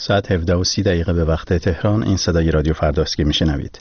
ساعت 17:30 به وقت تهران. این صدای رادیو فرداست که میشنوید.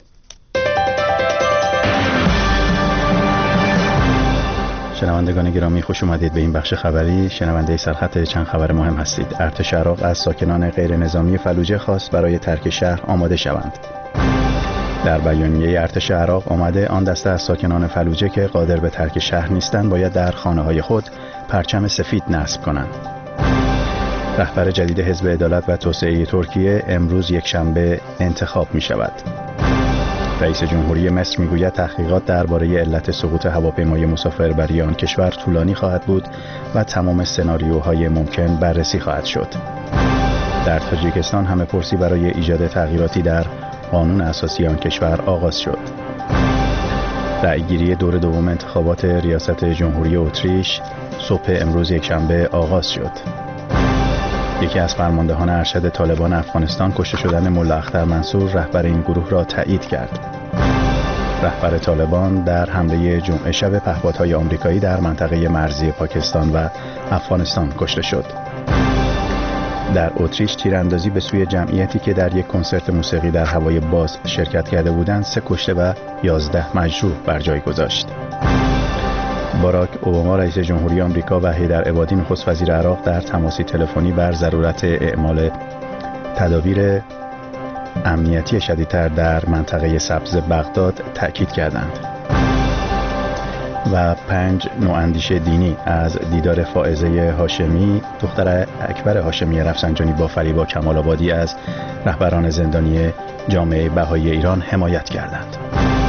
شنوندگان گرامی، خوش اومدید به این بخش خبری. شنونده سرخط چند خبر مهم هستید. ارتش عراق از ساکنان غیر نظامی فلوجه خواست برای ترک شهر آماده شوند. در بیانیه ارتش عراق آمده آن دسته از ساکنان فلوجه که قادر به ترک شهر نیستند باید در خانه‌های خود پرچم سفید نصب کنند. رهبر جدید حزب عدالت و توسعه ترکیه امروز یکشنبه انتخاب می شود. رئیس جمهوری مصر می گوید تحقیقات درباره علت سقوط هواپیمای مسافربری آن کشور طولانی خواهد بود و تمام سناریوهای ممکن بررسی خواهد شد. در تاجیکستان همه پرسی برای ایجاد تغییراتی در قانون اساسی آن کشور آغاز شد. رأیگیری دور دوم انتخابات ریاست جمهوری اتریش صبح امروز یکشنبه آغاز شد. یکی از فرماندهان ارشد طالبان افغانستان کشته شدن ملا اختر منصور رهبر این گروه را تایید کرد. رهبر طالبان در حمله جمعه شب پهپادهای آمریکایی در منطقه مرزی پاکستان و افغانستان کشته شد. در اتریش تیراندازی به سوی جمعیتی که در یک کنسرت موسیقی در هوای باز شرکت کرده بودند 3 کشته و 11 مجروح بر جای گذاشت. باراک اوباما رئیس جمهوری آمریکا و حیدر عبادی نخست وزیر عراق در تماسی تلفنی بر ضرورت اعمال تدابیر امنیتی شدیدتر در منطقه سبز بغداد تأکید کردند. و 5 نواندیش دینی از دیدار فائزه هاشمی دختر اکبر هاشمی رفسنجانی با فریبا کمال آبادی از رهبران زندانی جامعه بهایی ایران حمایت کردند.